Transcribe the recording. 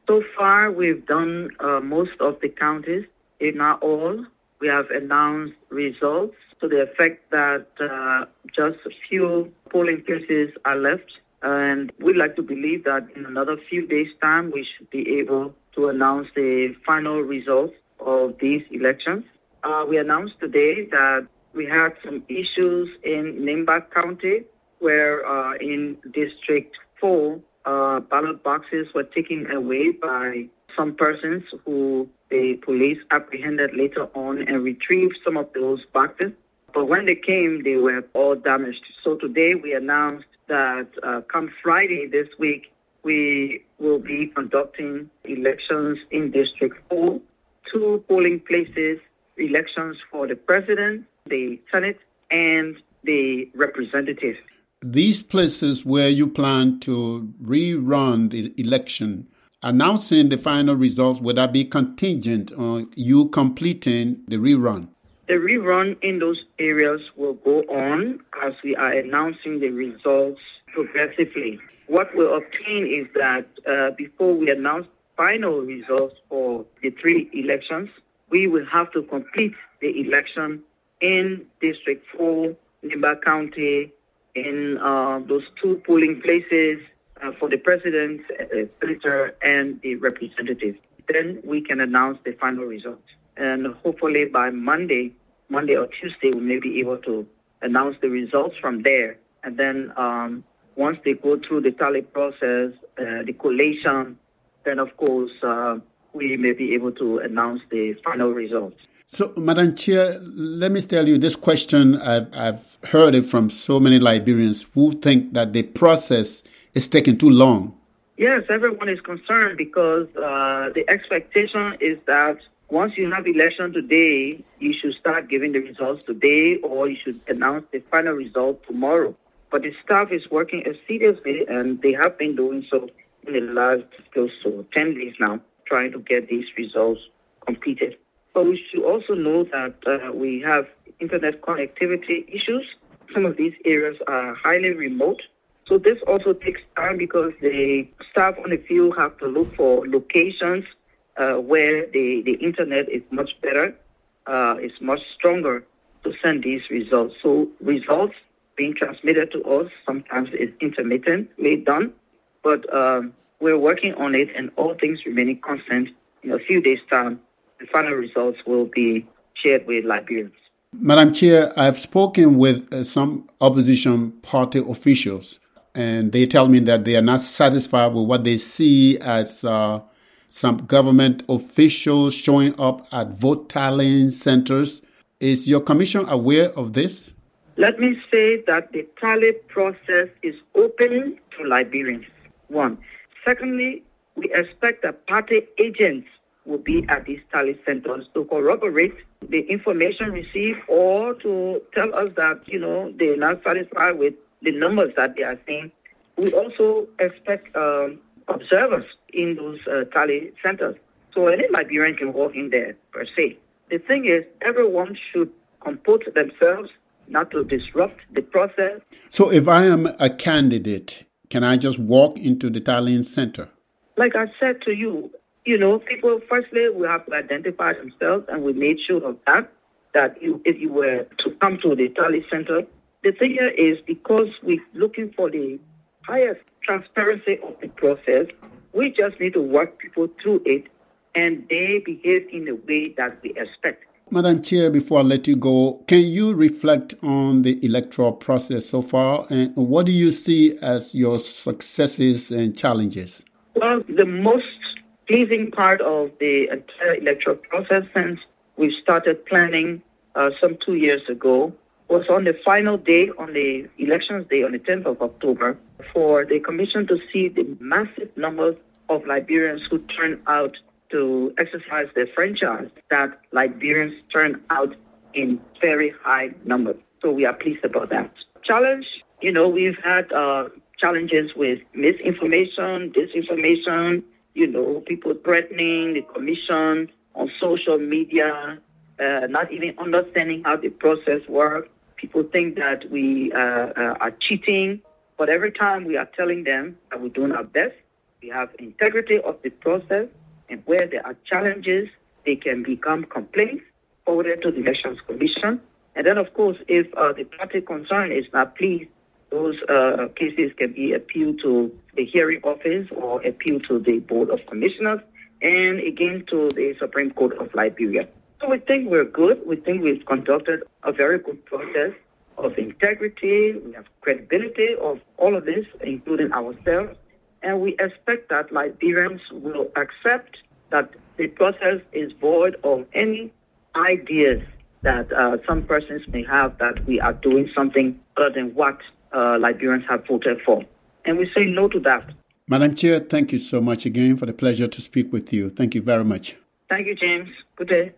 So far, we've done most of the counties, if not all. We have announced results to the effect that just a few polling places are left. And we'd like to believe that in another few days' time, we should be able to announce the final results of these elections. We announced today that we had some issues in Nimba County, where in District 4, ballot boxes were taken away by some persons who the police apprehended later on and retrieved some of those boxes. But when they came, they were all damaged. So today we announced that come Friday this week, we will be conducting elections in District 4, 2 polling places, elections for the president, the Senate, and the representative. These places where you plan to rerun the election, announcing the final results, would that be contingent on you completing the rerun? The rerun in those areas will go on as we are announcing the results progressively. What we'll obtain is that before we announce final results for the 3 elections, we will have to complete the election in District 4, Nimba County, in those 2 polling places for the president, senator, and the representative. Then we can announce the final results. And hopefully by Monday or Tuesday, we may be able to announce the results from there. And then once they go through the tally process, the collation, then of course we may be able to announce the final results. So, Madam Chair, let me tell you this question. I've heard it from so many Liberians who think that the process is taking too long. Yes, everyone is concerned because the expectation is that once you have election today, you should start giving the results today, or you should announce the final result tomorrow. But the staff is working assiduously, and they have been doing so in the last close to 10 days now, trying to get these results completed. But we should also know that we have internet connectivity issues. Some of these areas are highly remote. So this also takes time because the staff on the field have to look for locations where the internet is much better, is much stronger to send these results. So results being transmitted to us sometimes is intermittently done, but we're working on it, and all things remaining constant. In a few days' time, the final results will be shared with Liberians. Madam Chair, I've spoken with some opposition party officials, and they tell me that they are not satisfied with what they see as some government officials showing up at vote tallying centers. Is your commission aware of this? Let me say that the tally process is open to Liberians, 1. Secondly, we expect that party agents will be at these tally centers to corroborate the information received or to tell us that, they're not satisfied with the numbers that they are seeing. We also expect observers in those tally centers. So any Liberian can walk in there, per se. The thing is, everyone should comport themselves not to disrupt the process. So if I am a candidate, can I just walk into the tallying center? Like I said to you, people, firstly, will have to identify themselves, and we made sure of that if you were to come to the tally center, the thing here is because we're looking for the highest transparency of the process, we just need to work people through it, and they behave in a way that we expect. Madam Chair, before I let you go, can you reflect on the electoral process so far, and what do you see as your successes and challenges? Well, the most pleasing part of the entire electoral process since we started planning some 2 years ago was on the final day, on the elections day, on the 10th of October, for the commission to see the massive numbers of Liberians who turned out to exercise their franchise, that Liberians turned out in very high numbers. So we are pleased about that. Challenge, we've had challenges with misinformation, disinformation, people threatening the commission on social media, not even understanding how the process works. People think that we are cheating, but every time we are telling them that we're doing our best, we have integrity of the process, and where there are challenges, they can become complaints forwarded to the Elections Commission. And then, of course, if the party concerned is not pleased, those cases can be appealed to the hearing office or appealed to the Board of Commissioners and again to the Supreme Court of Liberia. So we think we're good. We think we've conducted a very good process of integrity. We have credibility of all of this, including ourselves. And we expect that Liberians will accept that the process is void of any ideas that some persons may have that we are doing something other than what Liberians have voted for. And we say no to that. Madam Chair, thank you so much again for the pleasure to speak with you. Thank you very much. Thank you, James. Good day.